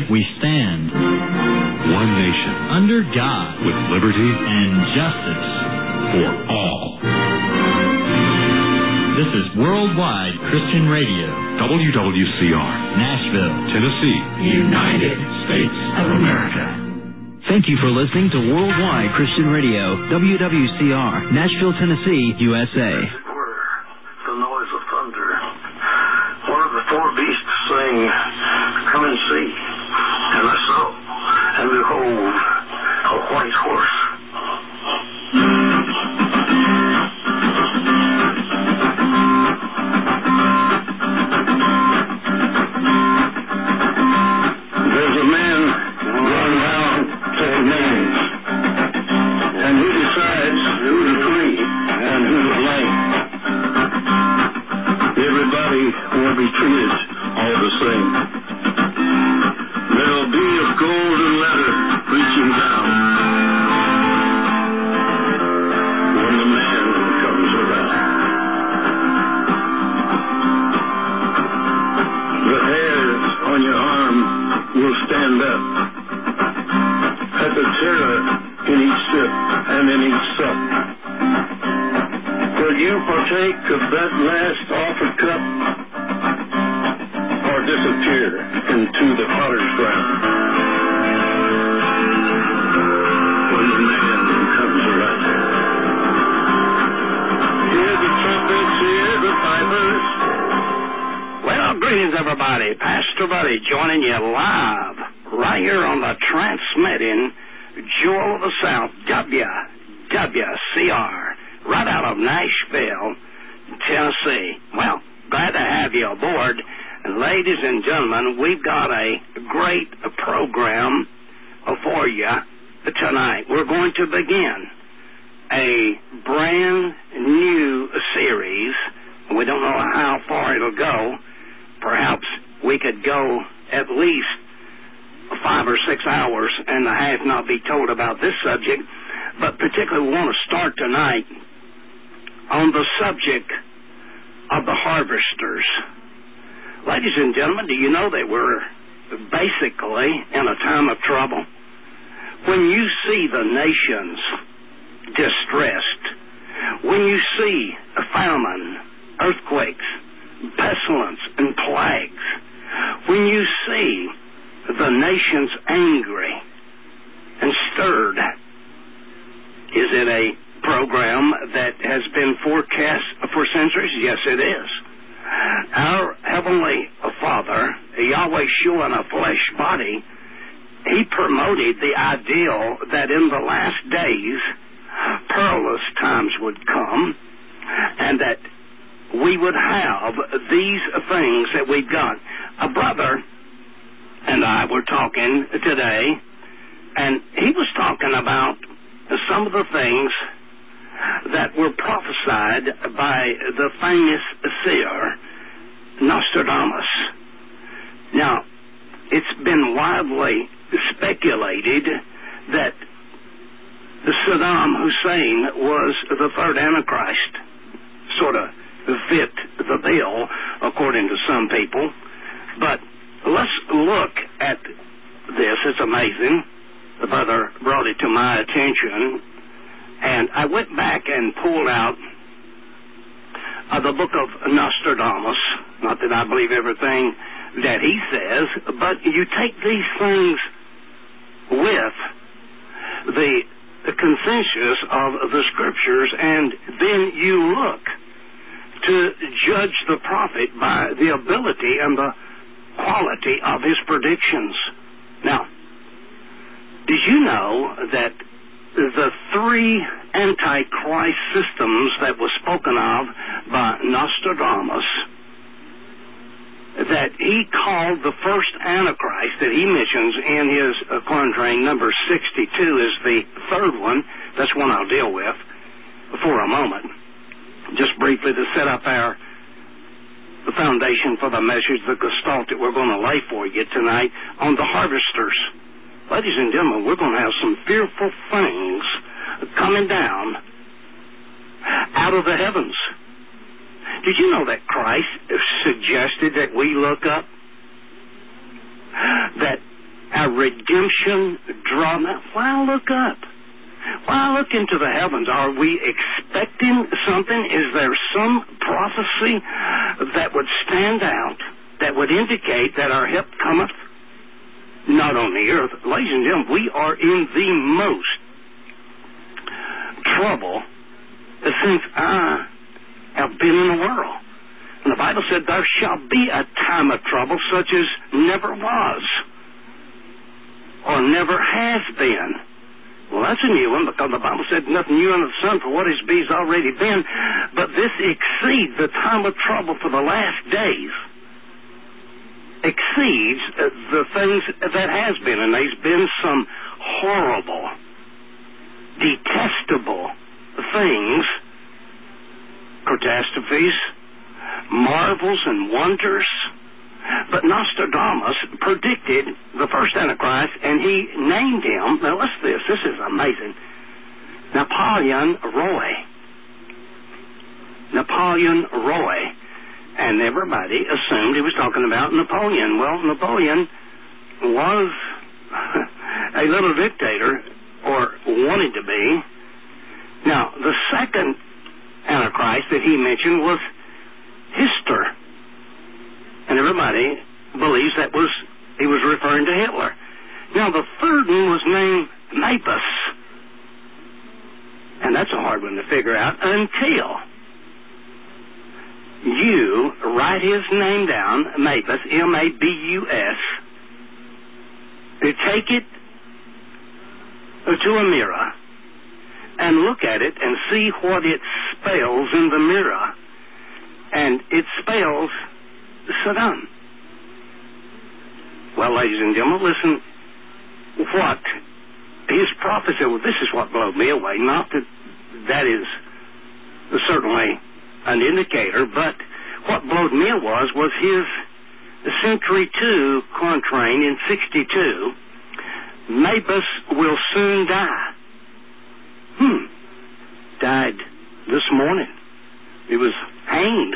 we stand. One nation. Under God. With liberty and justice for all. This is Worldwide Christian Radio. WWCR. Nashville, Tennessee. United States of America. Thank you for listening to Worldwide Christian Radio, WWCR, Nashville, Tennessee, USA. The noise of thunder. One of the four beasts saying, "Come and see." And I saw, and behold, a white horse. There's a man going around taking names, and he decides who to free and who to blame. Everybody will be treated all the same. There'll be a golden ladder reaching down when the man comes around. The hairs on your arm will stand up at the terror in each sip and in each sup. Will you partake of that last offered cup, or disappear into the potter's ground when the man comes around? Hear the trumpets, hear the pipers. Well, greetings, everybody. Pastor Buddy joining you live right here on the transmitting Jewel of the South, WWCR, right out of Nashville, Tennessee. Well, glad to have you aboard. And ladies and gentlemen, we've got a great program for you tonight. We're going to begin a brand new series. We don't know how far it'll go. Perhaps we could go at least 5 or 6 hours and a half not be told about this subject, but particularly we want to start tonight on the subject of the harvesters. Ladies and gentlemen, do you know that we're basically in a time of trouble? When you see the nations distressed, when you see a famine, earthquakes, pestilence, and plagues, when you see the nations angry and stirred, is it a program that has been forecast for centuries? Yes, it is. Our Heavenly Father, Yahweh Shua in a flesh body, He promoted the ideal that in the last days perilous times would come and that we would have these things that we've got. A brother and I were talking today, and he was talking about some of the things that were prophesied by the famous seer Nostradamus. Now, it's been widely speculated that Saddam Hussein was the third Antichrist. Sort of fit the bill, according to some people. But let's look at this. It's amazing. The brother brought it to my attention, and I went back and pulled out the book of Nostradamus. Not that I believe everything that he says, but you take these things with the consensus of the scriptures, and then you look to judge the prophet by the ability and the quality of his predictions. Now, did you know that the three Antichrist systems that was spoken of by Nostradamus, that he called the first Antichrist that he mentions in his quatrain number 62 is the third one? That's one I'll deal with for a moment. Just briefly to set up the foundation for the message, the gestalt that we're going to lay for you tonight on the harvesters. Ladies and gentlemen, we're going to have some fearful things coming down out of the heavens. Did you know that Christ suggested that we look up? That a redemption drama. Why look up? Why look into the heavens? Are we expecting something? Is there some prophecy that would stand out, that would indicate that our help cometh not on the earth? Ladies and gentlemen, we are in the most trouble since I have been in the world. And the Bible said, there shall be a time of trouble such as never was or never has been. Well, that's a new one, because the Bible said nothing new under the sun for what has already been. But this exceeds the time of trouble for the last days. Exceeds the things that has been. And there's been some horrible, detestable things, catastrophes, marvels and wonders. But Nostradamus predicted the first Antichrist, and he named him, now listen to this, this is amazing, Napoleon Roy. Napoleon Roy. And everybody assumed he was talking about Napoleon. Well, Napoleon was a little dictator, or wanted to be. Now, the second Antichrist that he mentioned was Hister. And everybody believes he was referring to Hitler. Now, the third one was named Mapus. And that's a hard one to figure out until you write his name down, Mapus, M-A-B-U-S, to take it to a mirror and look at it and see what it spells in the mirror. And it spells Saddam. Well, ladies and gentlemen, listen what his prophecy, well, this is what blew me away. Not that is certainly an indicator, but what blew me away was his Century 2 quatrain in 62. Mapus will soon die. Died this morning. He was hanged.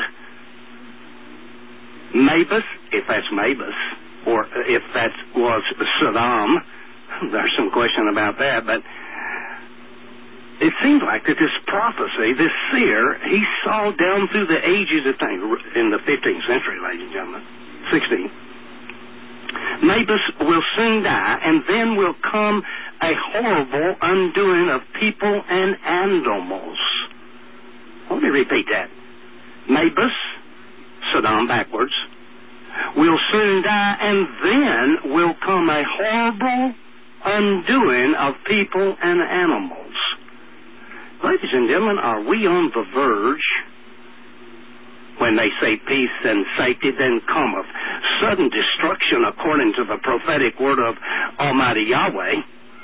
Mapus, if that's Mapus, or if that was Saddam, there's some question about that, but it seems like that this prophecy, this seer, he saw down through the ages of time, in the 15th century, ladies and gentlemen, 16. Mapus will soon die, and then will come a horrible undoing of people and animals. Let me repeat that. Mapus, Saddam backwards, will soon die, and then will come a horrible undoing of people and animals. Ladies and gentlemen, are we on the verge, when they say peace and safety, then cometh sudden destruction according to the prophetic word of Almighty Yahweh?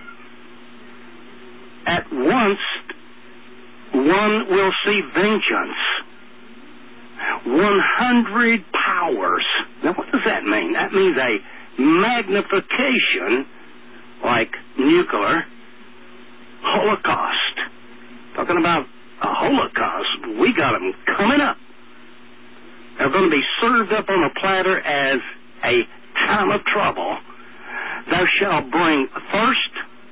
At once one will see vengeance. 100 powers. Now, what does that mean? That means a magnification, like nuclear, holocaust. Talking about a holocaust, we got them coming up. They're going to be served up on a platter as a time of trouble. Thou shalt bring first.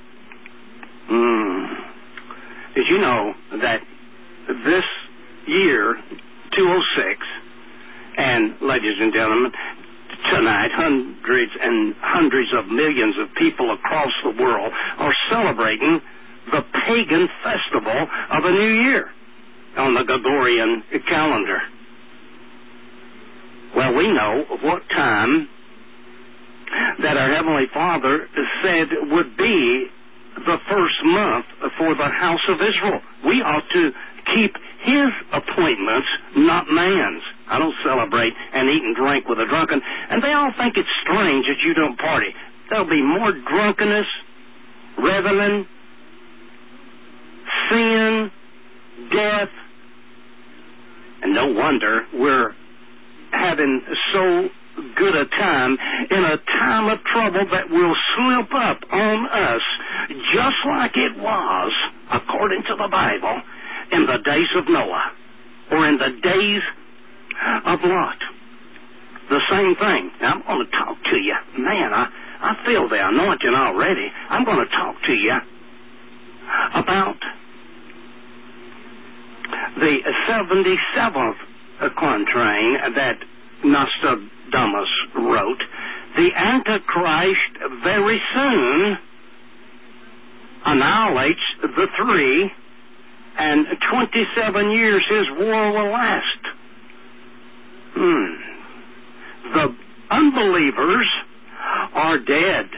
Did you know that this year, 206, and ladies and gentlemen, tonight hundreds and hundreds of millions of people across the world are celebrating the pagan festival of a new year on the Gregorian calendar. Well, we know what time that our Heavenly Father said would be the first month for the house of Israel. We ought to keep His appointments, not man's. I don't celebrate and eat and drink with the drunken. And they all think it's strange that you don't party. There'll be more drunkenness, reveling, sin, death. And no wonder we're having so good a time in a time of trouble that will slip up on us just like it was, according to the Bible, in the days of Noah or in the days of Lot. The same thing. Now, I'm going to talk to you. Man, I feel the anointing already. I'm going to talk to you about the 77th quatrain that Nostradamus wrote. The Antichrist very soon annihilates the three, and 27 years his war will last. The unbelievers are dead,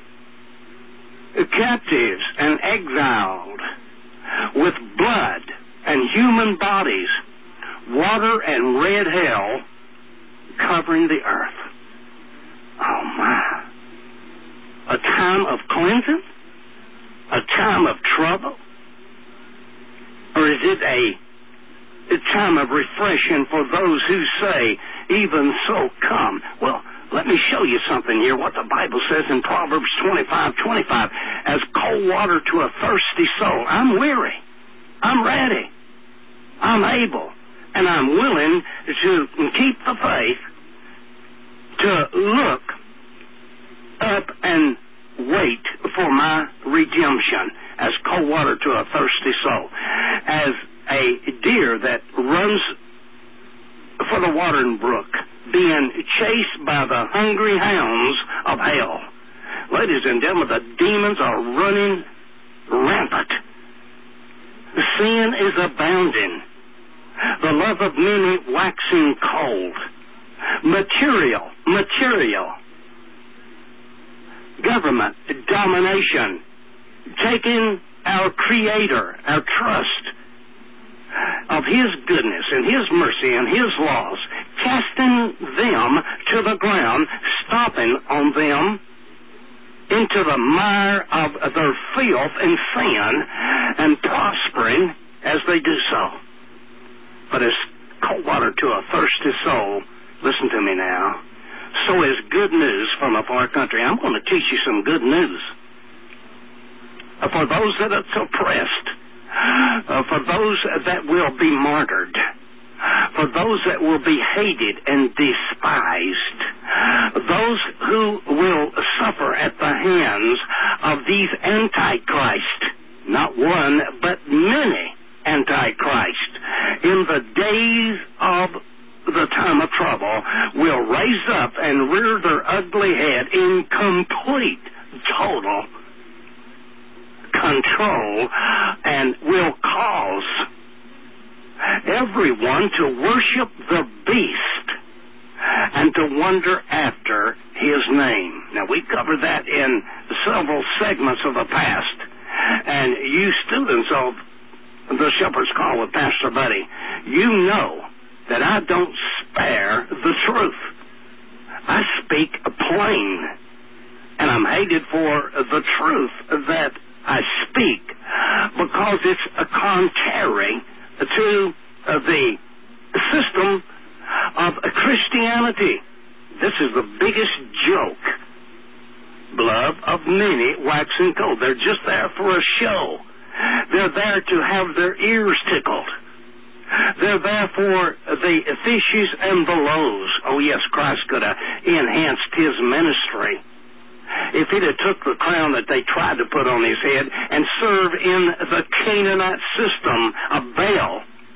captives and exiled, with blood and human bodies, water and red hell covering the earth. Oh my. A time of cleansing? A time of trouble? Or is it a time of refreshing for those who say, even so come? Well, let me show you something here, what the Bible says in Proverbs 25:25. As cold water to a thirsty soul. I'm weary. I'm ready. I'm able. And I'm willing to keep the faith, to look up and wait for my redemption. As cold water to a thirsty soul. As a deer that runs for the watering brook, being chased by the hungry hounds of hell. Ladies and gentlemen, the demons are running rampant. Sin is abounding. The love of many waxing cold. Material. Government domination. Taking our Creator, our trust of His goodness and His mercy and His laws, casting them to the ground, stomping on them into the mire of their filth and sin, and prospering as they do so. But as cold water to a thirsty soul, listen to me now, so is good news from a far country. I'm going to teach you some good news. For those that are oppressed, for those that will be martyred, for those that will be hated and despised, those who will suffer at the hands of these antichrists, not one, but many antichrists, in the days of the time of trouble, will raise up and rear their ugly head in complete, total control, and will cause everyone to worship the beast and to wonder after his name. Now, we covered that in several segments of the past, and you students of the Shepherd's Call with Pastor Buddy, you know that I don't spare the truth. I speak plain, and I'm hated for the truth that I speak, because it's contrary to the system of Christianity. This is the biggest joke. Love of many waxing cold. They're just there for a show. They're there to have their ears tickled. They're there for the fishes and the loaves. Oh yes, Christ could have enhanced his ministry if he'd have took the crown that they tried to put on his head and serve in the Canaanite system of Baal.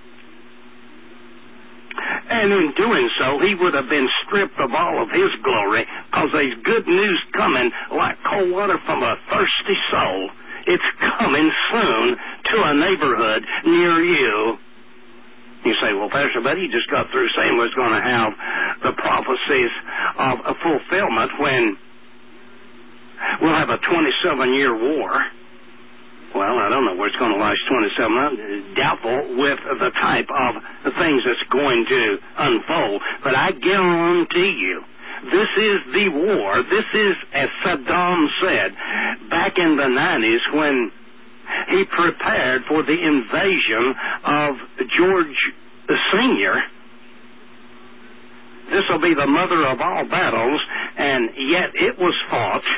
And in doing so, he would have been stripped of all of his glory, because there's good news coming like cold water from a thirsty soul. It's coming soon to a neighborhood near you. You say, well, Pastor Buddy, you just got through saying we're going to have the prophecies of a fulfillment when we'll have a 27-year war. Well, I don't know where it's going to last 27. Doubtful with the type of things that's going to unfold. But I guarantee you, this is the war. This is, as Saddam said, back in the 90s when he prepared for the invasion of George Sr. This will be the mother of all battles, and yet it was fought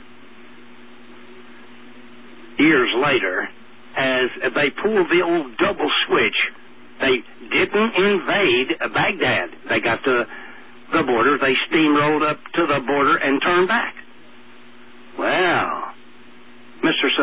years later as they pulled the old double switch. They didn't invade Baghdad. They got to the border, they steamrolled up to the border and turned back.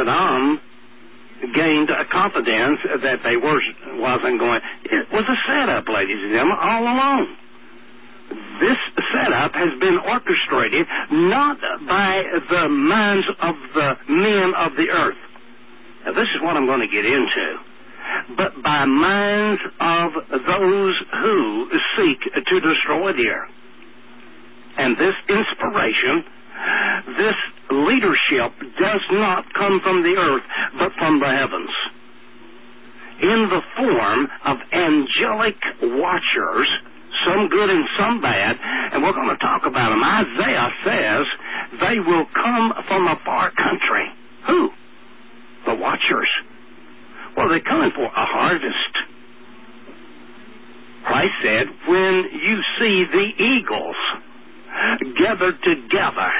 Saddam gained a confidence that they wasn't going. It was a setup, ladies and gentlemen, all along. This setup has been orchestrated not by the minds of the men of the earth. Now, this is what I'm going to get into. But by minds of those who seek to destroy the earth. And this inspiration, this leadership does not come from the earth, but from the heavens. In the form of angelic watchers, some good and some bad, and we're going to talk about them. Isaiah says they will come from a far country. Who? The watchers. Well, they're coming for a harvest. Christ said, when you see the eagles gathered together,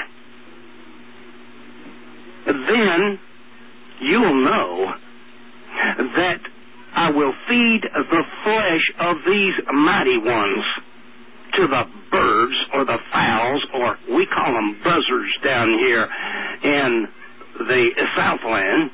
then you'll know that I will feed the flesh of these mighty ones to the birds or the fowls, or we call them buzzards down here in the Southland.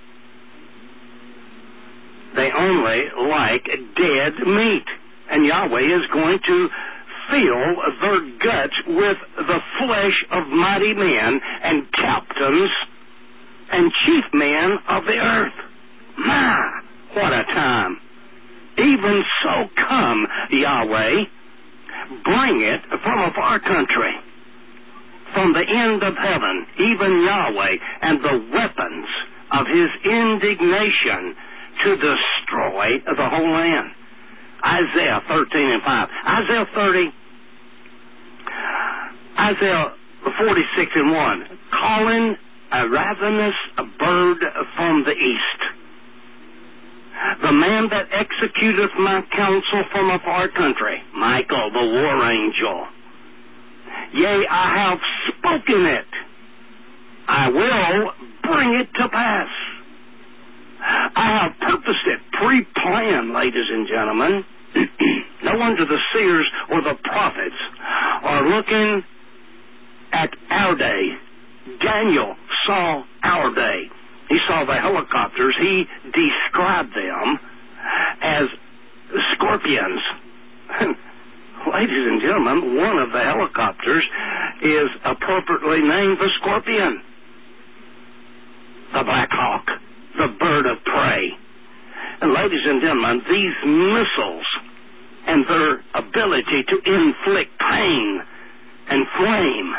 They only like dead meat. And Yahweh is going to fill their guts with the flesh of mighty men and captains and chief men of the earth. My, what a time. Even so come, Yahweh, bring it from a far country, from the end of heaven, even Yahweh, and the weapons of his indignation to destroy the whole land. Isaiah 13 and 5. Isaiah 30, Isaiah 46 and 1. Calling a ravenous bird from the east. The man that executeth my counsel from a far country. Michael, the war angel. Yea, I have spoken it. I will bring it to pass. I have purposed it, pre-planned, ladies and gentlemen. No wonder the seers or the prophets are looking at our day. Daniel saw our day. He saw the helicopters. He described them as scorpions. Ladies and gentlemen, one of the helicopters is appropriately named the Scorpion. The Black Hawk. The bird of prey. And ladies and gentlemen, these missiles and their ability to inflict pain and flame,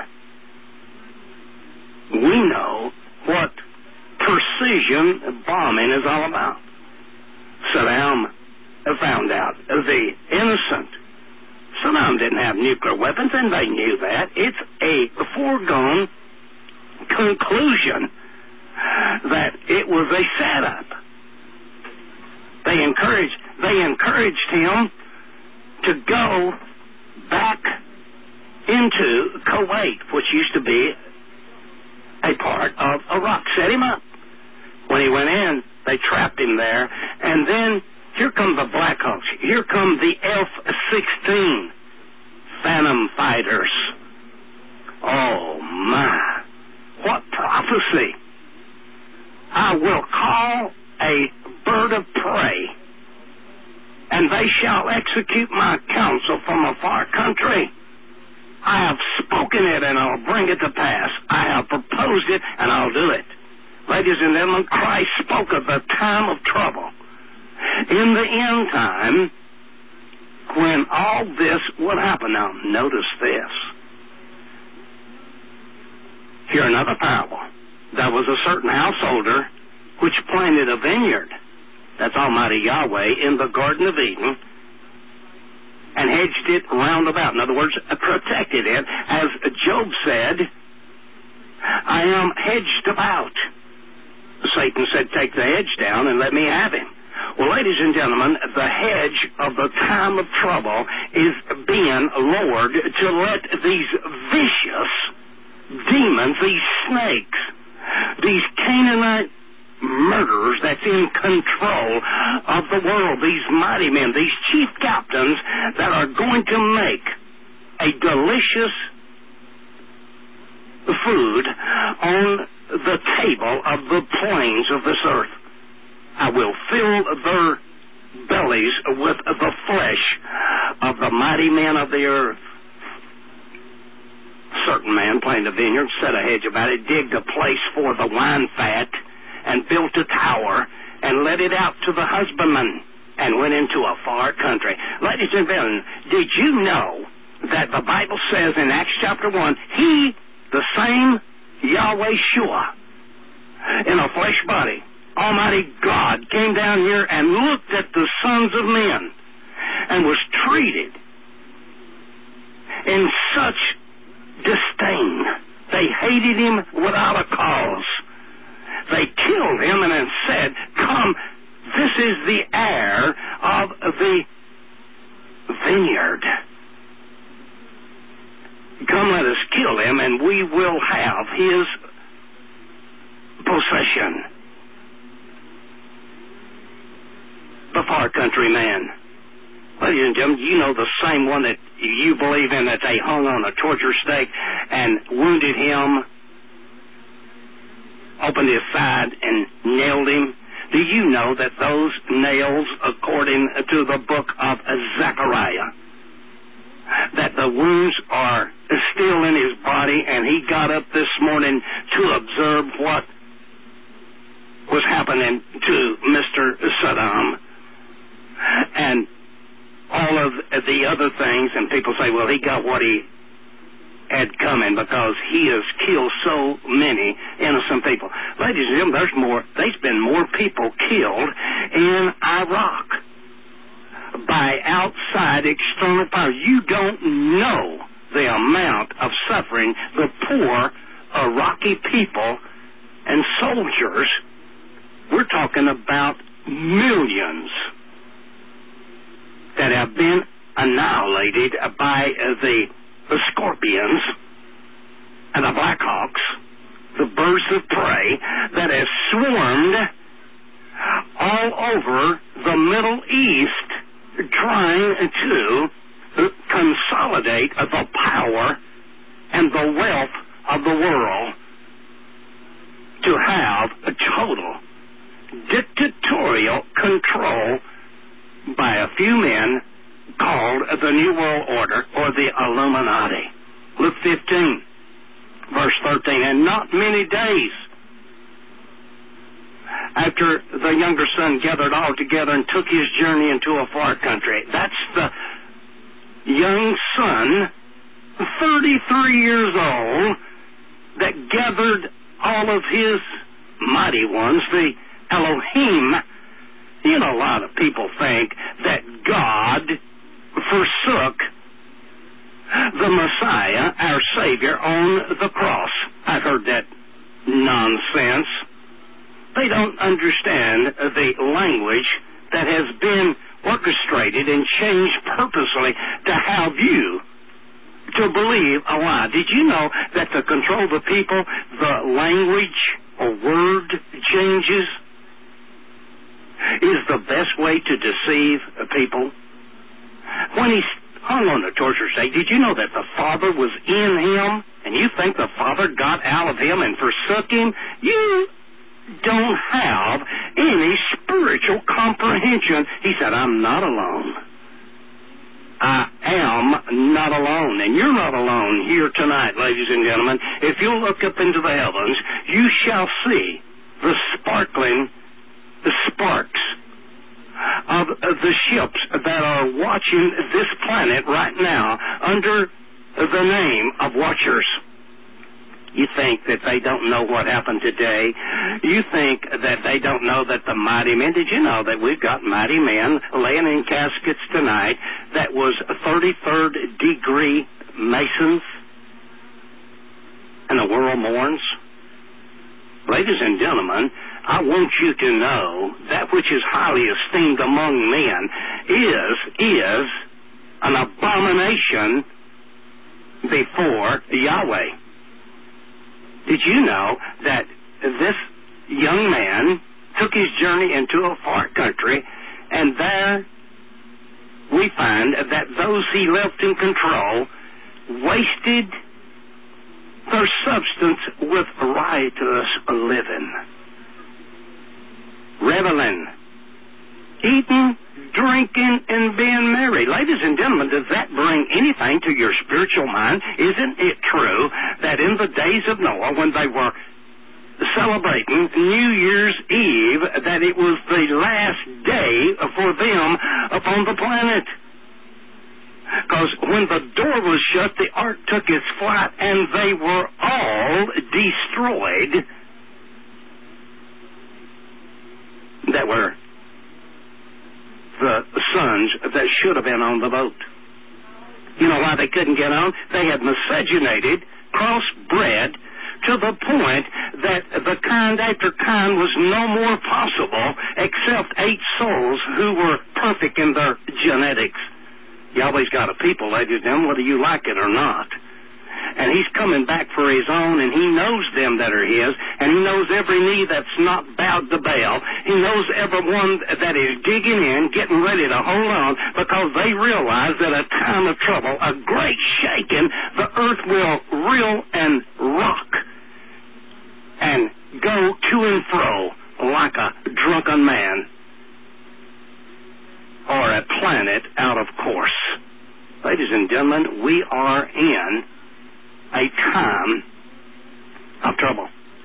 we know what precision bombing is all about. Saddam found out the innocent. Saddam didn't have nuclear weapons, and they knew that. It's a foregone conclusion that it was a setup. They encouraged him to go back into Kuwait, which used to be a part of Iraq. Set him up. When he went in, they trapped him there. And then here come the Black Hawks. Here come the F-16 Phantom fighters. Oh, my. What prophecy. I will call a bird of prey, and they shall execute my counsel from a far country. I have spoken it, and I'll bring it to pass. I have proposed it, and I'll do it. Ladies and gentlemen, Christ spoke of the time of trouble. In the end time, when all this would happen. Now, notice this. Here, another parable. There was a certain householder which planted a vineyard. That's Almighty Yahweh in the Garden of Eden, and hedged it round about. In other words, protected it. As Job said, I am hedged about. Satan said, take the hedge down and let me have him. Well, ladies and gentlemen, the hedge of the time of trouble is being lowered to let these vicious demons, these snakes, these Canaanite murderers that's in control of the world, these mighty men, these chief captains that are going to make a delicious food on the table of the plains of this earth. I will fill their bellies with the flesh of the mighty men of the earth. A certain man planted a vineyard, set a hedge about it, digged a place for the wine fat, and built a tower, and let it out to the husbandman, and went into a far country. Ladies and gentlemen, did you know that the Bible says in Acts chapter 1, He, the same Yahweh Shua, in a flesh body, Almighty God, came down here and looked at the sons of men and was treated in such disdain. They hated Him without a cause. They killed Him and then said, come, this is the heir of the vineyard. Come, let us kill him, and we will have his possession. The far country man. Ladies and gentlemen, you know the same one that you believe in, that they hung on a torture stake and wounded him, opened his side, and nailed him. Do you know that those nails, according to the book of Zechariah, that the wounds are still in his body, and he got up this morning to observe what was happening to Mr. Saddam and all of the other things, and people say, well, he got what he had coming because he has killed so many innocent people. Ladies and gentlemen, there's been more people killed in Iraq by outside external power. You don't know the amount of suffering the poor Iraqi people and soldiers, we're talking about millions, that have been annihilated by the Scorpions and the Blackhawks, the birds of prey that have swarmed all over the Middle East, trying to consolidate the power and the wealth of the world to have a total dictatorial control by a few men called the New World Order or the Illuminati. Luke 15, verse 13, and not many days after the younger son gathered all together and took his journey into a far country. That's the young son, 33 years old, that gathered all of his mighty ones, the Elohim. You know, a lot of people think that God forsook the Messiah, our Savior, on the cross. I've heard that nonsense. They don't understand the language that has been orchestrated and changed purposely to have you to believe a lie. Did you know that to control the people, the language or word changes is the best way to deceive people? When he hung on the torture stake, did you know that the Father was in him? And you think the Father got out of him and forsook him? You don't have any spiritual comprehension. He said, I'm not alone. I am not alone. And you're not alone here tonight, ladies and gentlemen. If you look up into the heavens, you shall see the sparks of the ships that are watching this planet right now under the name of watchers. You think that they don't know what happened today. You think that they don't know that the mighty men, did you know that we've got mighty men laying in caskets tonight that was 33rd degree Masons, and the world mourns? Ladies and gentlemen, I want you to know that which is highly esteemed among men is an abomination before Yahweh. Did you know that this young man took his journey into a far country, and there we find that those he left in control wasted their substance with riotous living, reveling, eating, drinking, and being merry. Ladies and gentlemen, does that bring anything to your spiritual mind? Isn't it true that in the days of Noah, when they were celebrating New Year's Eve, that it was the last day for them upon the planet? Because when the door was shut, the ark took its flight, and they were all destroyed that were the sons that should have been on the boat. You know why they couldn't get on? They had miscegenated, crossbred, to the point that the kind after kind was no more possible except 8 souls who were perfect in their genetics. You always got a people, ladies and gentlemen, whether you like it or not. And he's coming back for his own, and he knows them that are his, and he knows every knee that's not bowed to Baal. He knows everyone that is digging in, getting ready to hold on, because they realize that a time of trouble, a great shaking, the earth will reel and rock and go to and fro like a drunken man or a planet out of course. Ladies and gentlemen, we are in a time of trouble.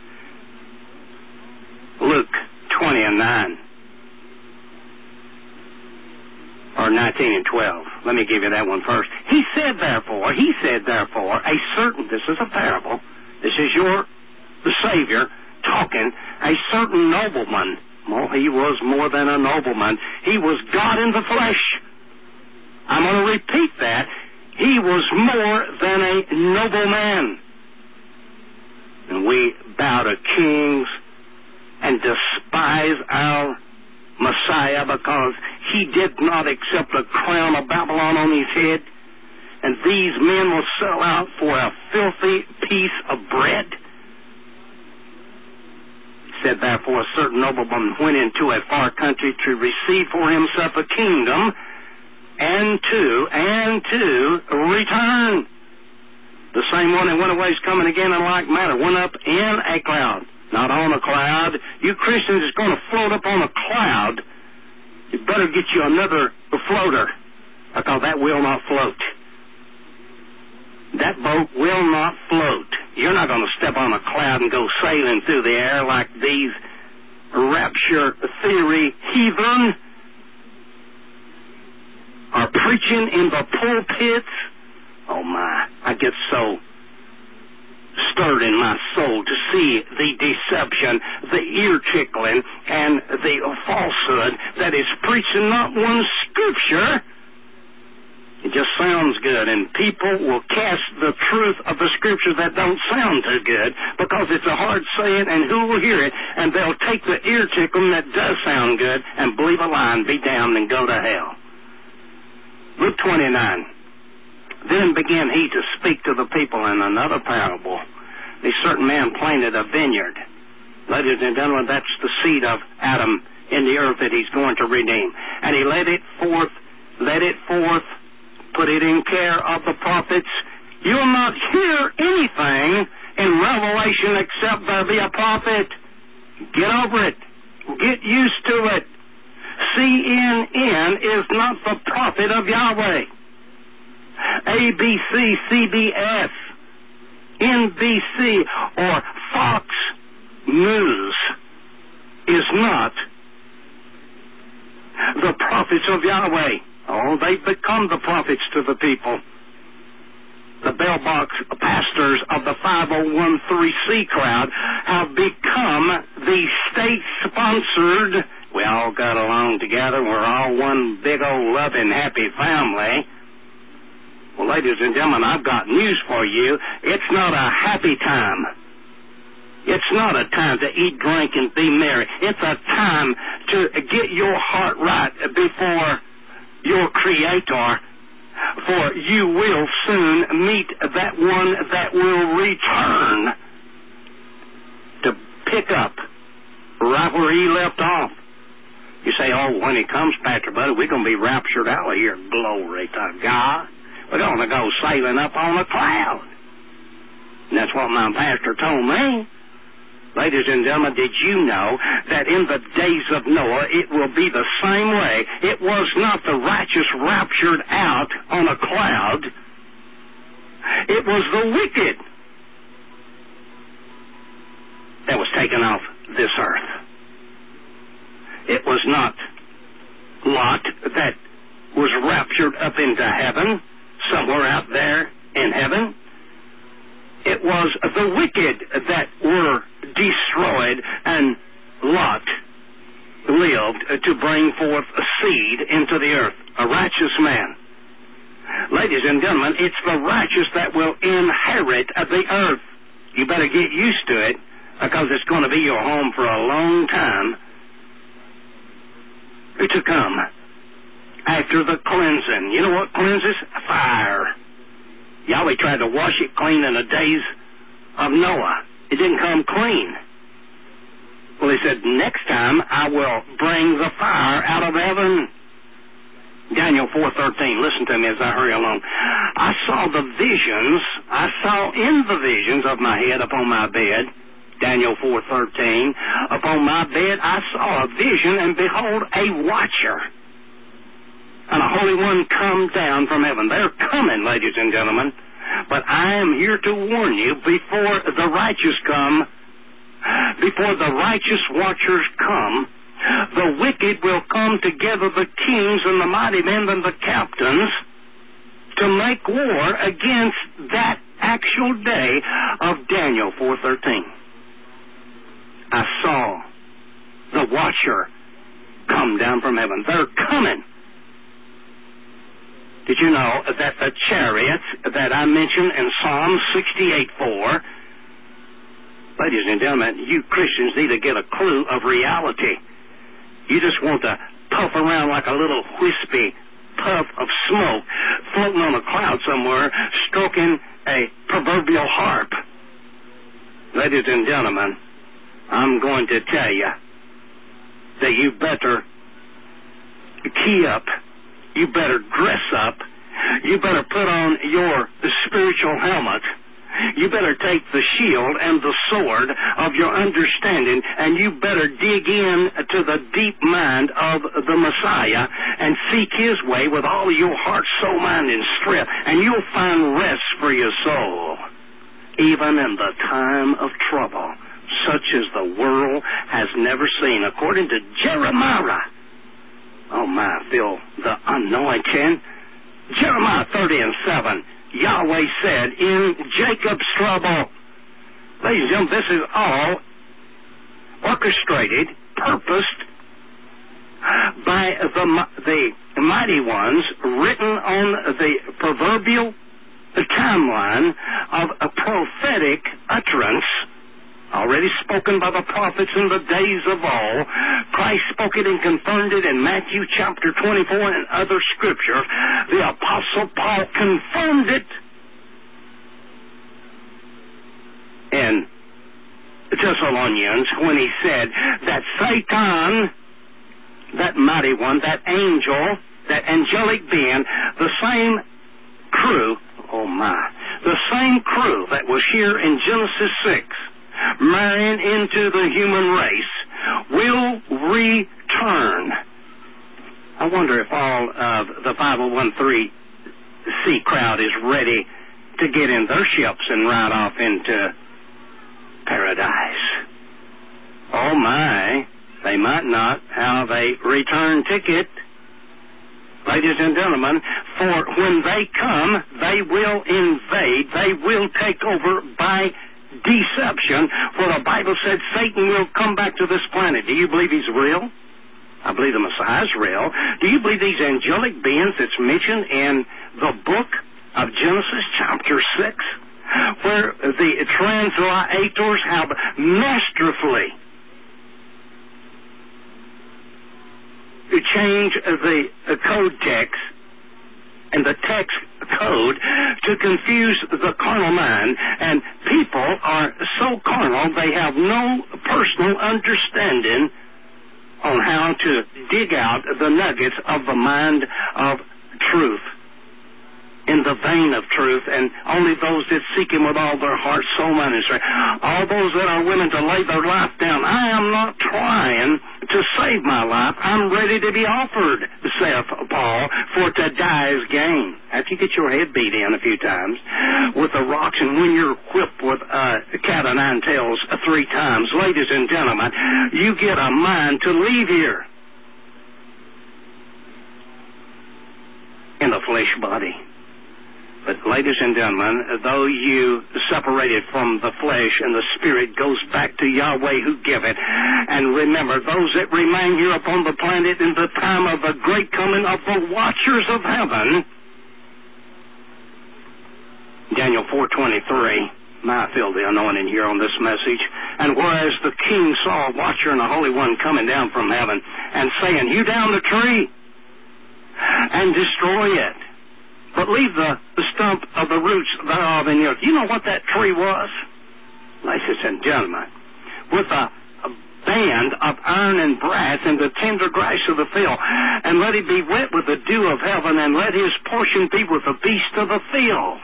Luke 20:9. Or 19 and 12. Let me give you that one first. He said therefore, a certain, this is a parable, this is the Savior talking, a certain nobleman. Well, he was more than a nobleman. He was God in the flesh. I'm going to repeat that. He was more than a nobleman. And we bow to kings and despise our Messiah because he did not accept a crown of Babylon on his head. And these men will sell out for a filthy piece of bread. Said therefore a certain nobleman went into a far country to receive for himself a kingdom and to return. The same one that went away is coming again in like manner, went up in a cloud, not on a cloud. You Christians is going to float up on a cloud. You better get you another floater, because that will not float. That boat will not float. You're not going to step on a cloud and go sailing through the air like these rapture theory heathen are preaching in the pulpits. Oh my, I get so stirred in my soul to see the deception, the ear tickling, and the falsehood that is preaching not one scripture. It just sounds good, and people will cast the truth of the scriptures that don't sound too good because it's a hard saying, and who will hear it? And they'll take the ear tickling that does sound good and believe a lie and be damned and go to hell. Luke 29. Then began he to speak to the people in another parable. A certain man planted a vineyard. Ladies and gentlemen, that's the seed of Adam in the earth that he's going to redeem. And he led it forth, put it in care of the prophets. You'll not hear anything in Revelation except there be a prophet. Get over it. Get used to it. CNN is not the prophet of Yahweh. ABC, CBS, NBC, or Fox News is not the prophets of Yahweh. Oh, they've become the prophets to the people. The bell box pastors of the 501c crowd have become the state-sponsored, we all got along together, we're all one big old loving, happy family. Well, ladies and gentlemen, I've got news for you. It's not a happy time. It's not a time to eat, drink, and be merry. It's a time to get your heart right before your Creator, for you will soon meet that one that will return to pick up right where he left off. You say, oh, when he comes, Pastor Buddy, we're going to be raptured out of here. Glory to God. We're going to go sailing up on a cloud. And that's what my pastor told me. Ladies and gentlemen, did you know that in the days of Noah, it will be the same way? It was not the righteous raptured out on a cloud. It was the wicked that was taken off this earth. It was not Lot that was raptured up into heaven, somewhere out there in heaven. It was the wicked that were destroyed, and Lot lived to bring forth a seed into the earth, a righteous man. Ladies and gentlemen, it's the righteous that will inherit the earth. You better get used to it, because it's going to be your home for a long time to come. After the cleansing. You know what cleanses? Fire. Yahweh tried to wash it clean in the days of Noah. It didn't come clean. Well, he said, next time I will bring the fire out of heaven. Daniel 4:13. Listen to me as I hurry along. I saw in the visions of my head upon my bed, Daniel 4:13, upon my bed I saw a vision, and behold, a watcher, and a Holy One come down from heaven. They're coming, ladies and gentlemen. But I am here to warn you, before the righteous come, before the righteous watchers come, the wicked will come together, the kings and the mighty men and the captains, to make war against that actual day of Daniel 4:13. I saw the watcher come down from heaven. They're coming. Did you know that the chariots that I mentioned in Psalm 68:4, ladies and gentlemen, you Christians need to get a clue of reality. You just want to puff around like a little wispy puff of smoke floating on a cloud somewhere, stroking a proverbial harp. Ladies and gentlemen, I'm going to tell you that you better key up. You better dress up. You better put on your spiritual helmet. You better take the shield and the sword of your understanding, and you better dig in to the deep mind of the Messiah and seek His way with all your heart, soul, mind, and strength, and you'll find rest for your soul, even in the time of trouble, such as the world has never seen. According to Jeremiah, oh my, feel the anointing. Jeremiah 30:7. Yahweh said, in Jacob's trouble. Ladies and gentlemen, this is all orchestrated, purposed by the mighty ones, written on the proverbial timeline of a prophetic utterance, already spoken by the prophets in the days of all. Christ spoke it and confirmed it in Matthew chapter 24 and other scriptures. The Apostle Paul confirmed it in Thessalonians when he said that Satan, that mighty one, that angel, that angelic being, the same crew, the same crew that was here in Genesis 6, marrying into the human race, will return. I wonder if all of the 501c crowd is ready to get in their ships and ride off into paradise. Oh my, they might not have a return ticket. Ladies and gentlemen, for when they come, they will invade, they will take over by deception, for the Bible said Satan will come back to this planet. Do you believe he's real? I believe the Messiah is real. Do you believe these angelic beings that's mentioned in the book of Genesis chapter 6, where the translators have masterfully changed the code text and the text code to confuse the carnal mind, and people are so carnal they have no personal understanding on how to dig out the nuggets of the mind of truth. in the vein of truth, and only those that seek him with all their heart, soul, mind, and strength. All those that are willing to lay their life down. I am not trying to save my life. I'm ready to be offered, saith Paul, for to die is gain. After you get your head beat in a few times with the rocks, and when you're whipped with a cat o' nine tails 3 times, ladies and gentlemen, you get a mind to leave here in the flesh body. But, ladies and gentlemen, though you separated from the flesh and the spirit goes back to Yahweh who give it, and remember, those that remain here upon the planet in the time of the great coming of the watchers of heaven, Daniel 4:23, I feel the anointing here on this message. And whereas the king saw a watcher and a holy one coming down from heaven and saying, hew down the tree and destroy it, but leave the stump of the roots thereof in the earth. You know what that tree was? Ladies and gentlemen, with a band of iron and brass and the tender grass of the field, and let it be wet with the dew of heaven, and let his portion be with the beast of the field.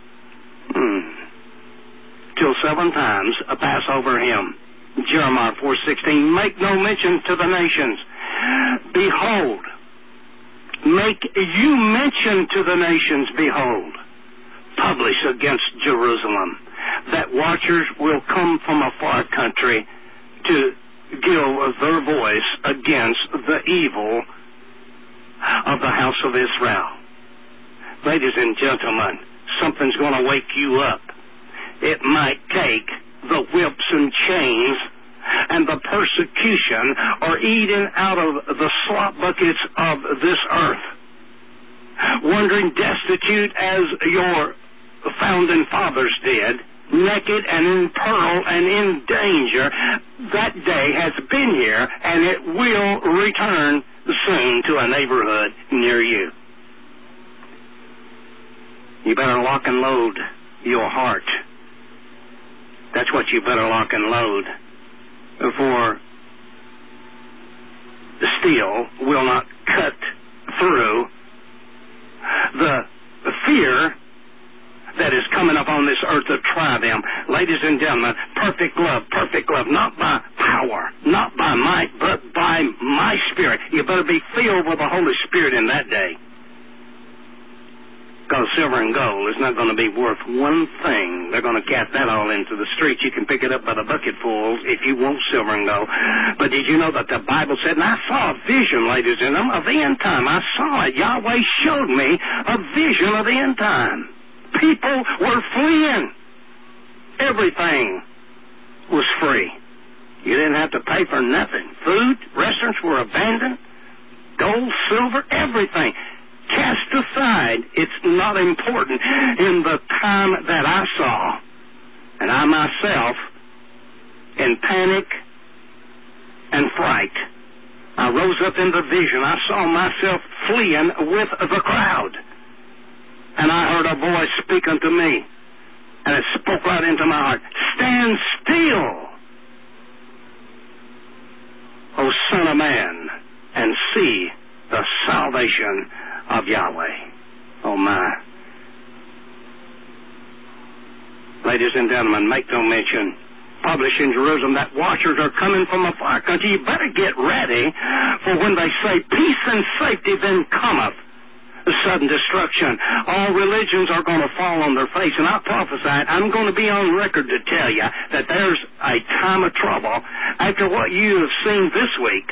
Till 7 times pass over him. Jeremiah 4:16, make no mention to the nations. Behold, make you mention to the nations, behold, publish against Jerusalem, that watchers will come from a far country to give their voice against the evil of the house of Israel. Ladies and gentlemen, something's going to wake you up. It might take the whips and chains and the persecution, or eating out of the slop buckets of this earth, wandering destitute as your founding fathers did, naked and in peril and in danger. That day has been here, and it will return soon to a neighborhood near you. You better lock and load your heart. That's what you better lock and load. For the steel will not cut through the fear that is coming up on this earth to try them. Ladies and gentlemen, perfect love, not by power, not by might, but by my Spirit. You better be filled with the Holy Spirit in that day. Because silver and gold is not going to be worth one thing. They're going to cast that all into the streets. You can pick it up by the bucketfuls if you want silver and gold. But did you know that the Bible said, and I saw a vision, ladies and gentlemen, of the end time. I saw it. Yahweh showed me a vision of the end time. People were fleeing. Everything was free. You didn't have to pay for nothing. Food, restaurants were abandoned. Gold, silver, everything. Cast aside. It's not important. In the time that I saw, and I myself, in panic and fright, I rose up in the vision. I saw myself fleeing with the crowd. And I heard a voice speak unto me, and it spoke right into my heart. Stand still, O Son of Man, and see the salvation of Yahweh. Oh my. Ladies and gentlemen, make no mention. Publish in Jerusalem that watchers are coming from a far country. You better get ready, for when they say peace and safety, then cometh sudden destruction. All religions are going to fall on their face. And I prophesied, I'm going to be on record to tell you that there's a time of trouble after what you have seen this week.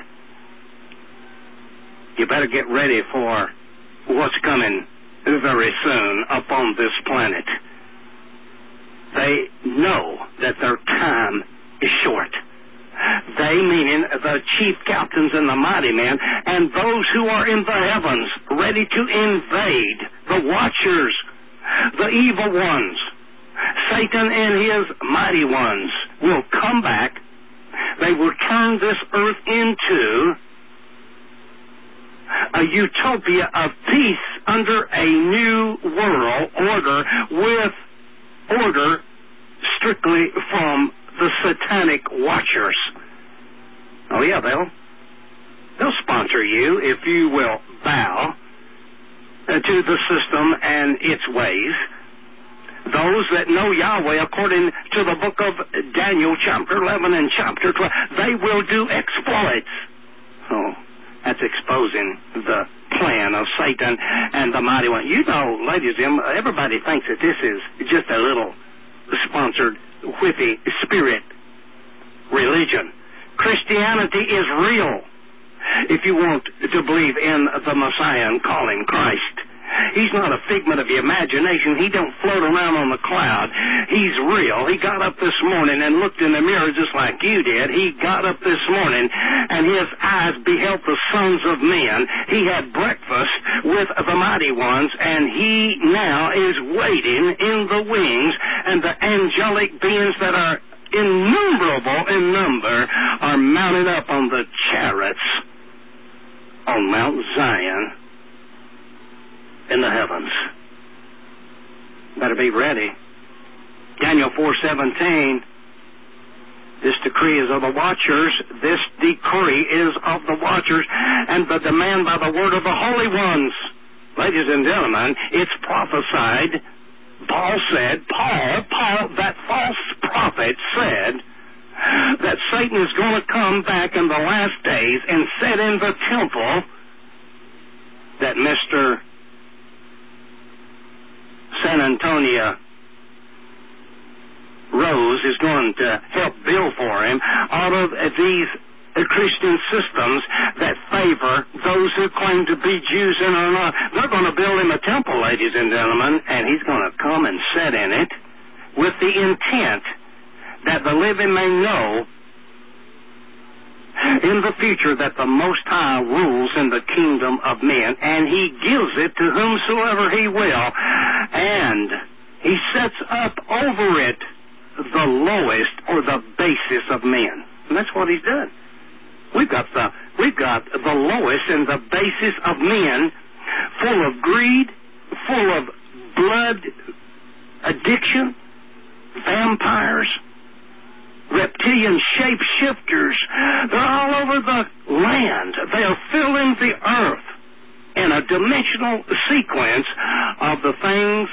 You better get ready for what's coming very soon upon this planet. They know that their time is short. They, meaning the chief captains and the mighty men, and those who are in the heavens, ready to invade, the watchers, the evil ones, Satan and his mighty ones will come back. They will turn this earth into a utopia of peace under a new world order, with order strictly from the satanic watchers. Oh yeah, they'll sponsor you if you will bow to the system and its ways. Those that know Yahweh, according to the book of Daniel, chapter 11 and chapter 12, they will do exploits. Oh, that's exposing the plan of Satan and the mighty one. You know, ladies and gentlemen, everybody thinks that this is just a little sponsored, whippy spirit religion. Christianity is real. If you want to believe in the Messiah and call him Christ, he's not a figment of your imagination. He don't float around on the cloud. He's real. He got up this morning and looked in the mirror just like you did. He got up this morning and his eyes beheld the sons of men. He had breakfast with the mighty ones, and he now is waiting in the wings, and the angelic beings that are innumerable in number are mounted up on the chariots on Mount Zion in the heavens. Better be ready. Daniel 4:17. This decree is of the watchers. This decree is of the watchers, and the demand by the word of the holy ones. Ladies and gentlemen, it's prophesied. Paul, that false prophet, said that Satan is going to come back in the last days and set in the temple that Mr. San Antonio Rose is going to help build for him out of these Christian systems that favor those who claim to be Jews and are not. They're going to build him a temple, ladies and gentlemen, and he's going to come and sit in it with the intent that the living may know in the future that the Most High rules in the kingdom of men, and he gives it to whomsoever he will, and he sets up over it the lowest or the basis of men. And that's what he's done. We've got the lowest and the basis of men, full of greed, full of blood addiction, vampires, reptilian shapeshifters. They're all over the land. They are filling the earth in a dimensional sequence of the things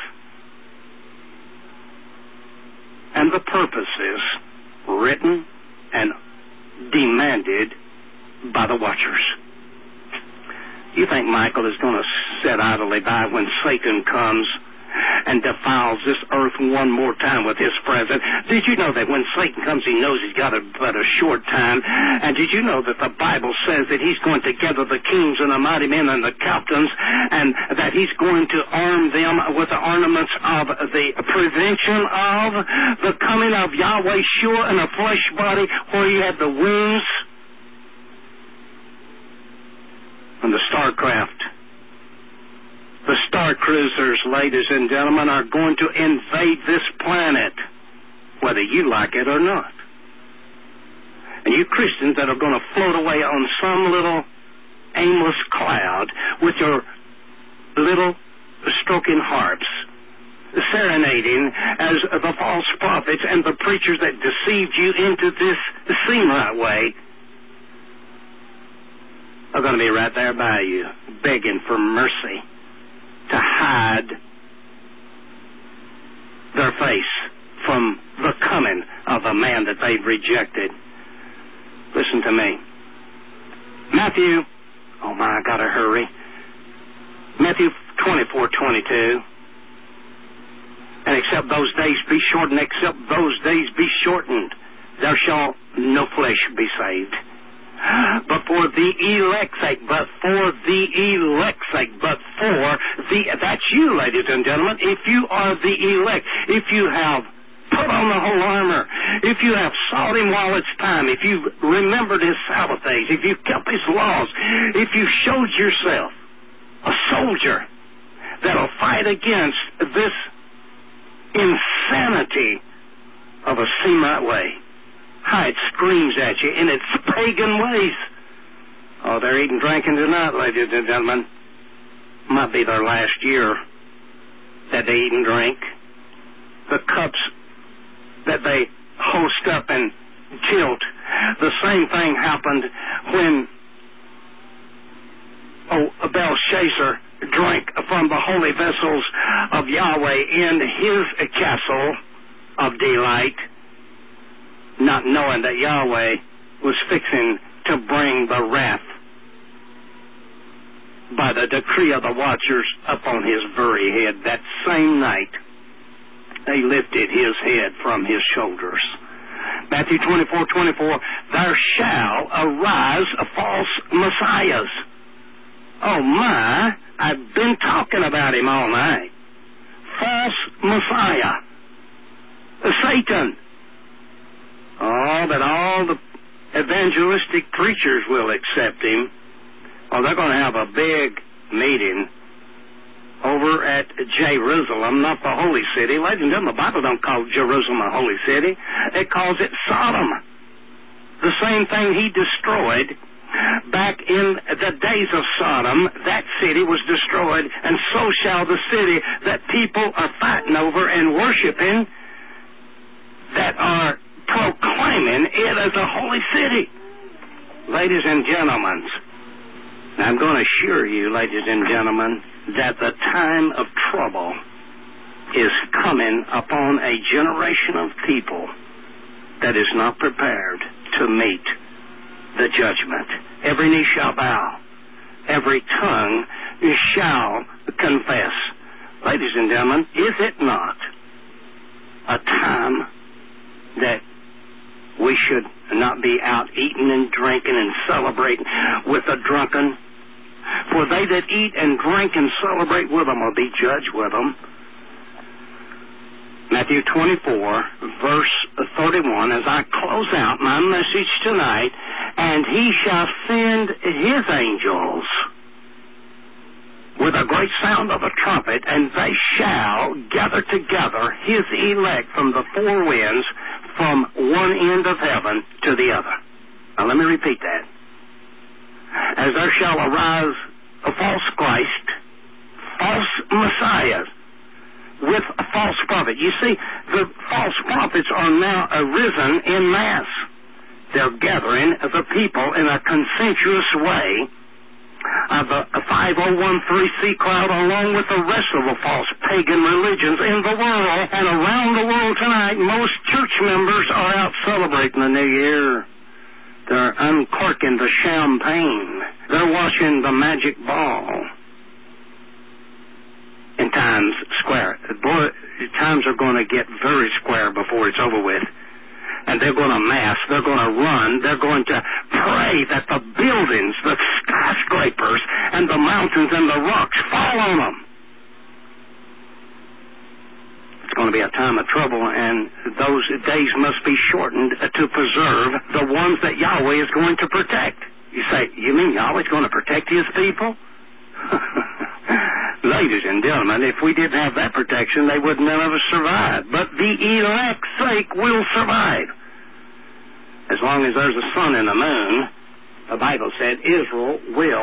and the purposes written and demanded by the watchers. You think Michael is going to sit idly by when Satan comes and defiles this earth one more time with his presence? Did you know that when Satan comes, he knows he's got but a short time? And did you know that the Bible says that he's going to gather the kings and the mighty men and the captains, and that he's going to arm them with the ornaments of the prevention of the coming of Yahweh Shua in a flesh body, where he had the wings and the starcraft? The star cruisers, ladies and gentlemen, are going to invade this planet, whether you like it or not. And you Christians that are going to float away on some little aimless cloud with your little stroking harps, serenading as the false prophets and the preachers that deceived you into this seem right way, are going to be right there by you, begging for mercy, to hide their face from the coming of a man that they've rejected. Listen to me. Matthew, oh my, I gotta hurry. Matthew 24:22. And except those days be shortened, except those days be shortened, there shall no flesh be saved. But for the elect's sake, that's you, ladies and gentlemen. If you are the elect, if you have put on the whole armor, if you have sought him while it's time, if you've remembered his Sabbath days, if you've kept his laws, if you showed yourself a soldier that'll fight against this insanity of a Semite way. How it screams at you in its pagan ways. Oh, they're eating, drinking tonight, ladies and gentlemen. Might be their last year that they eat and drink. The cups that they host up and tilt. The same thing happened when Belshazzar drank from vessel of delight, not knowing that Yahweh was fixing to bring the wrath by the decree of the watchers upon his very head. That same night, they lifted his head from his shoulders. Matthew 24:24, there shall arise false messiahs. Oh my, I've been talking about him all night. False Messiah. Satan. Oh, but all the evangelistic preachers will accept him. Oh, they're going to have a big meeting over at Jerusalem, not the holy city. Ladies and gentlemen, the Bible don't call Jerusalem a holy city. It calls it Sodom. The same thing he destroyed back in the days of Sodom. That city was destroyed, and so shall the city that people are fighting over and worshiping, that are proclaiming it as a holy city. Ladies and gentlemen, I'm going to assure you, ladies and gentlemen, that the time of trouble is coming upon a generation of people that is not prepared to meet the judgment. Every knee shall bow, every tongue shall confess. Ladies and gentlemen, is it not a time that we should not be out eating and drinking and celebrating with the drunken? For they that eat and drink and celebrate with them will be judged with them. Matthew 24, verse 31, as I close out my message tonight, and he shall send his angels with a great sound of a trumpet, and they shall gather together his elect from the four winds, from one end of heaven to the other. Now let me repeat that. As there shall arise a false Christ, false messiahs, with a false prophet. You see, the false prophets are now arisen en masse. They're gathering the people in a consensuous way of the 5013C crowd, along with the rest of the false pagan religions in the world. And around the world tonight, most church members are out celebrating the New Year. They're uncorking the champagne. They're watching the magic ball in Times Square. Boy, times are going to get very square before it's over with. And they're going to mass, they're going to run, they're going to pray that the buildings, the skyscrapers, and the mountains and the rocks fall on them. It's going to be a time of trouble, and those days must be shortened to preserve the ones that Yahweh is going to protect. You say, you mean Yahweh's going to protect his people? Ladies and gentlemen, if we didn't have that protection, they would none of us survive. But the elect's sake will survive. As long as there's a sun and a moon, the Bible said, Israel will.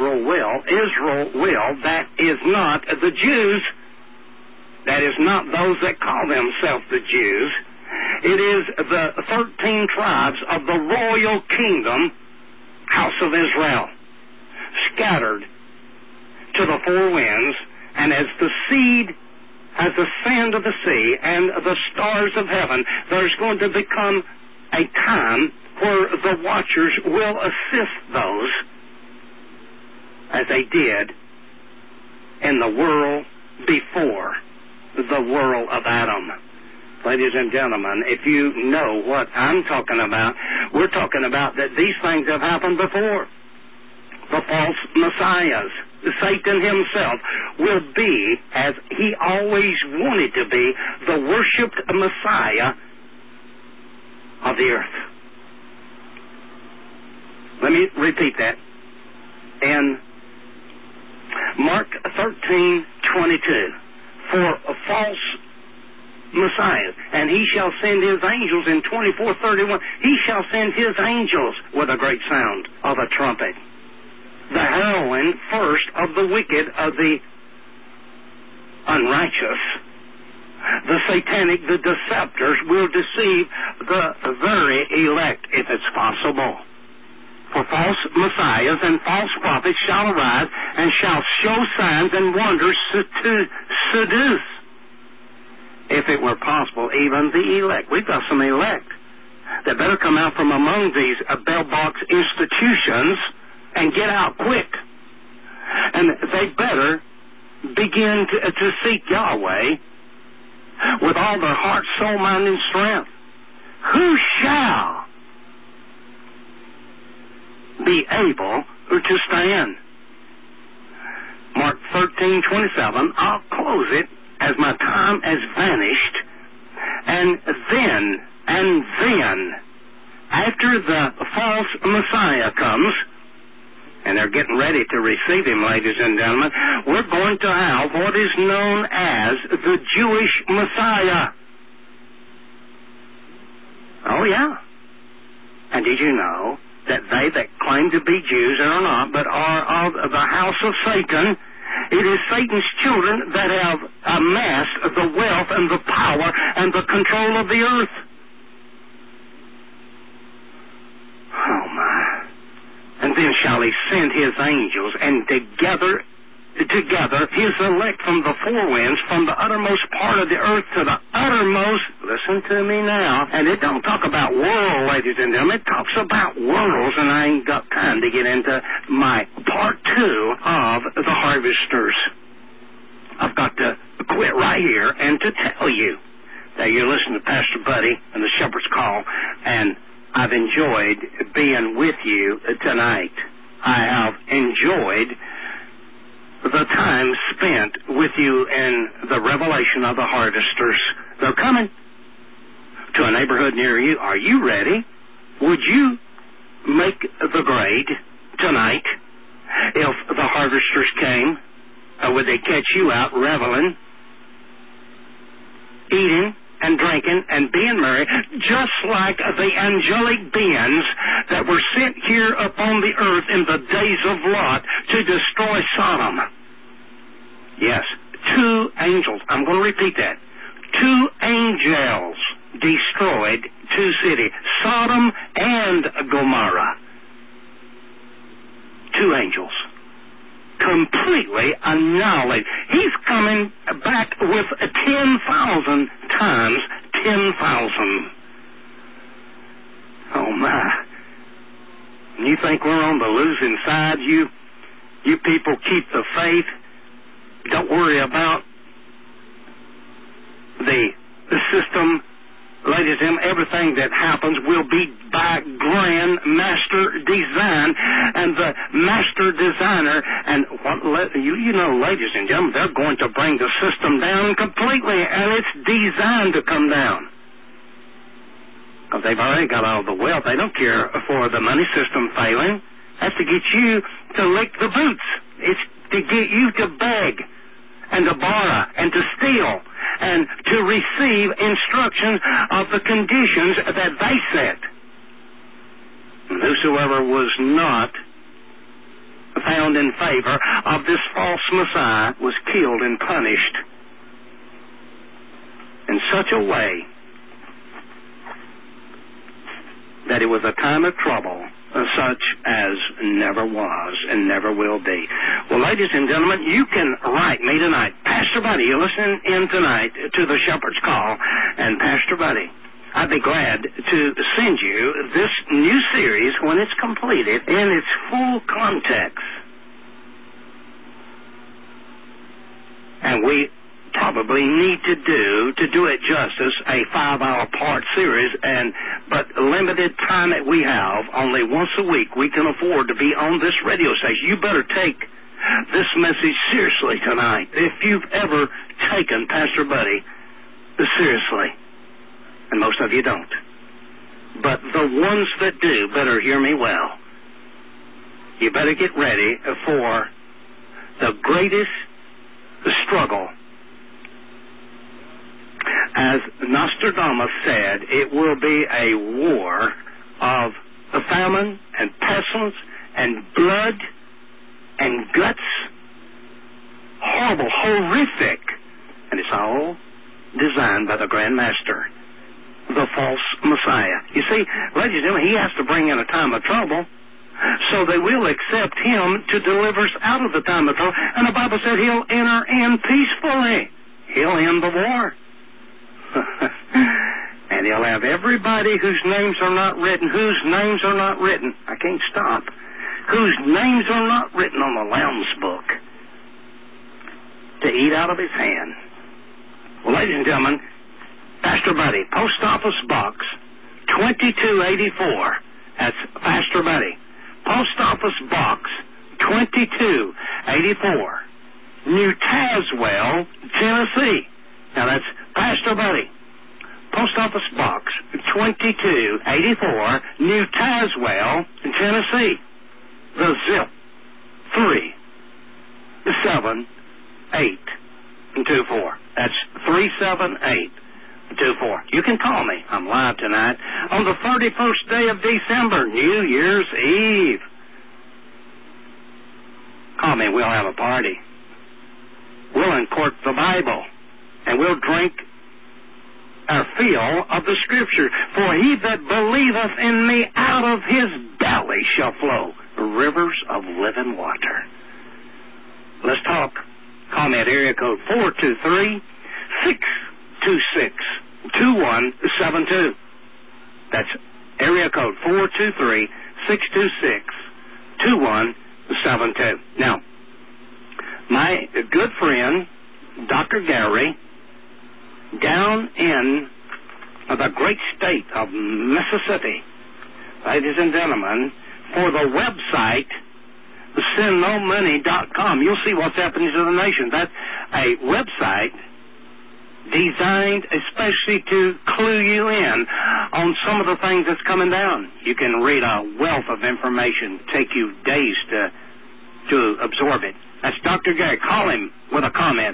That is not the Jews. That is not those that call themselves the Jews. It is the 13 tribes of the royal kingdom, house of Israel, scattered to the four winds, and as the seed, as the sand of the sea, and the stars of heaven, there's going to become a time where the watchers will assist those as they did in the world before the world of Adam. Ladies and gentlemen, if you know what I'm talking about, we're talking about that these things have happened before. The false messiahs, Satan himself, will be, as he always wanted to be, the worshipped Messiah of the earth. Let me repeat that. In Mark 13:22, for a false Messiah, and he shall send his angels in 24:31, he shall send his angels with a great sound of a trumpet. The heroine first of the wicked, of the unrighteous, the satanic, the deceptors will deceive the very elect, if it's possible. For false messiahs and false prophets shall arise and shall show signs and wonders to seduce, if it were possible, even the elect. We've got some elect that better come out from among these bell box institutions and get out quick. And they better begin to seek Yahweh with all their heart, soul, mind, and strength. Who shall be able to stand? Mark 13:27. I'll close it as my time has vanished. And then, after the false Messiah comes, and they're getting ready to receive him, ladies and gentlemen, we're going to have what is known as the Jewish Messiah. Oh, yeah. And did you know that they that claim to be Jews and are not, but are of the house of Satan, it is Satan's children that have amassed the wealth and the power and the control of the earth. Oh, my. And then shall he send his angels, and together his elect from the four winds, from the uttermost part of the earth to the uttermost, listen to me now, and it don't talk about world, ladies and gentlemen, it talks about worlds, and I ain't got time to get into my part 2 of the harvesters. I've got to quit right here and to tell you that you're listening to Pastor Buddy and the Shepherd's Call, and I've enjoyed being with you tonight. I have enjoyed the time spent with you in the revelation of the harvesters. They're coming to a neighborhood near you. Are you ready? Would you make the grade tonight if the harvesters came? Or would they catch you out reveling, eating, and drinking and being merry, just like the angelic beings that were sent here upon the earth in the days of Lot to destroy Sodom? Yes, 2 angels. I'm going to repeat that. 2 angels destroyed 2 cities, Sodom and Gomorrah. 2 angels. Completely annihilated. He's coming back with 10,000 times 10,000. Oh, my. You think we're on the losing side? You people keep the faith. Don't worry about the system. Ladies and gentlemen, everything that happens will be by grand master design, and the master designer, and you know, ladies and gentlemen, they're going to bring the system down completely, and it's designed to come down. Because they've already got all the wealth. They don't care for the money system failing. That's to get you to lick the boots. It's to get you to beg and to borrow and to steal and to receive instructions of the conditions that they set. And whosoever was not found in favor of this false Messiah was killed and punished in such a way that it was a time of trouble such as never was and never will be. Well, ladies and gentlemen, you can write me tonight. Pastor Buddy, you're listening in tonight to the Shepherd's Call, and Pastor Buddy, I'd be glad to send you this new series when it's completed in its full context. And we probably need to do it justice, a 5-hour part series, but limited time that we have, only once a week we can afford to be on this radio station. You better take this message seriously tonight. If you've ever taken Pastor Buddy seriously, and most of you don't, but the ones that do better hear me well. You better get ready for the greatest struggle. As Nostradamus said, it will be a war of famine and pestilence and blood and guts. Horrible, horrific. And it's all designed by the Grand Master, the false Messiah. You see, ladies and gentlemen, he has to bring in a time of trouble, so they will accept him to deliver us out of the time of trouble. And the Bible said he'll enter in peacefully. He'll end the war. And he'll have everybody whose names are not written, I can't stop, whose names are not written on the Lamb's Book, to eat out of his hand. Well, ladies and gentlemen, Pastor Buddy, Post Office Box 2284. That's Pastor Buddy. Post Office Box 2284. New Tazewell, Tennessee. Now that's Pastor Buddy. Post Office Box 2284, New Tazewell, Tennessee. The zip 37824. That's 37824. You can call me. I'm live tonight on the 31st day of December, New Year's Eve. Call me. We'll have a party. We'll uncork the Bible, and we'll drink our fill of the Scripture. For he that believeth in me, out of his belly shall flow rivers of living water. Let's talk. Call me at area code 423-626-2172. That's area code 423-626-2172. Now, my good friend, Dr. Gary, down in the great state of Mississippi, ladies and gentlemen, for the website sendnomoney.com. You'll see what's happening to the nation. That's a website designed especially to clue you in on some of the things that's coming down. You can read a wealth of information, take you days to absorb it. That's Dr. Gary. Call him with a comment.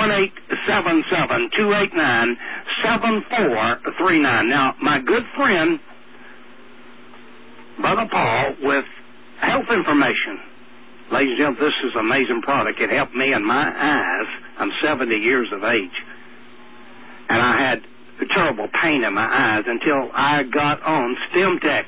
1-877-289-7439. Now, my good friend, Brother Paul, with health information. Ladies and gentlemen, this is an amazing product. It helped me in my eyes. I'm 70 years of age. And I had terrible pain in my eyes until I got on StemTech.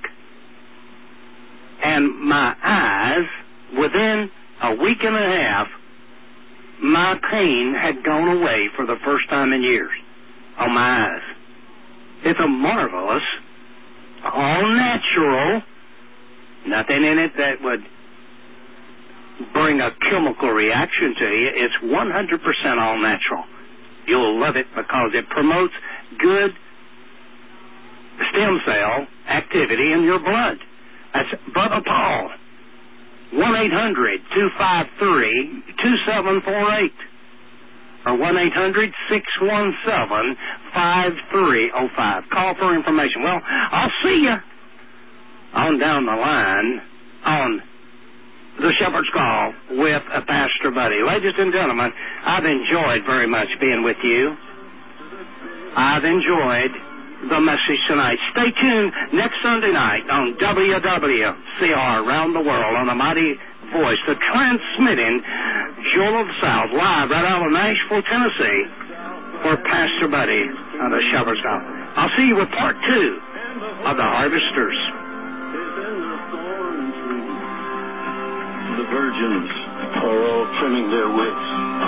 And my eyes, within a week and a half, my pain had gone away for the first time in years on my eyes. It's a marvelous, all natural, nothing in it that would bring a chemical reaction to you. It's 100% all natural. You'll love it because it promotes good stem cell activity in your blood. That's Brother Paul. 1-800-253-2748 or 1-800-617-5305. Call for information. Well, I'll see you on down the line on the Shepherd's Call with Pastor Buddy. Ladies and gentlemen, I've enjoyed very much being with you. I've enjoyed the message tonight. Stay tuned next Sunday night on WWCR around the world on the Mighty Voice, the transmitting Jewel of the South live right out of Nashville, Tennessee for Pastor Buddy of the Shepherd's Call. I'll see you with part 2 of The Harvesters. The virgins are all trimming their wicks.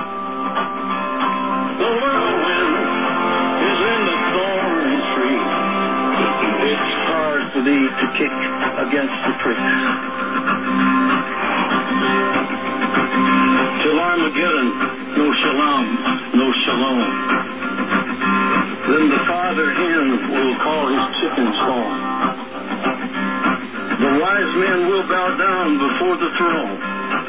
The whirlwind is in the thorn tree. It's hard for thee to kick against the pricks. Till Armageddon, no shalom, no shalom. Then the father hen will call his chickens home. The wise men will bow down before the throne,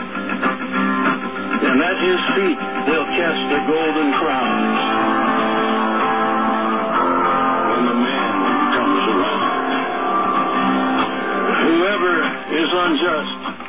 and at his feet they'll cast their golden crowns when the man comes around. Whoever is unjust